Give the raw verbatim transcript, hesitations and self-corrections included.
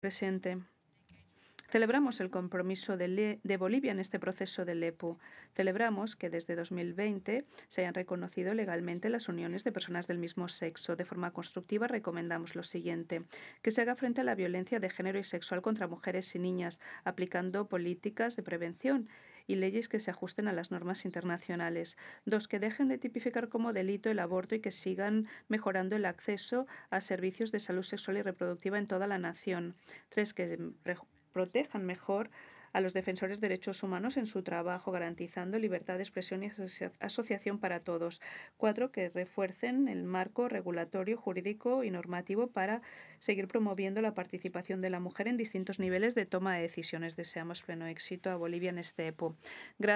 Presidente. Celebramos el compromiso de, Le de Bolivia en este proceso del E P U. Celebramos que desde dos mil veinte se hayan reconocido legalmente las uniones de personas del mismo sexo. De forma constructiva recomendamos lo siguiente: que se haga frente a la violencia de género y sexual contra mujeres y niñas, aplicando políticas de prevención y leyes que se ajusten a las normas internacionales. Dos, que dejen de tipificar como delito el aborto y que sigan mejorando el acceso a servicios de salud sexual y reproductiva en toda la nación. Tres, que protejan mejor a los defensores de derechos humanos en su trabajo, garantizando libertad de expresión y asocia asociación para todos. Cuatro, que refuercen el marco regulatorio, jurídico y normativo para seguir promoviendo la participación de la mujer en distintos niveles de toma de decisiones. Deseamos pleno éxito a Bolivia en este E P U. Gracias.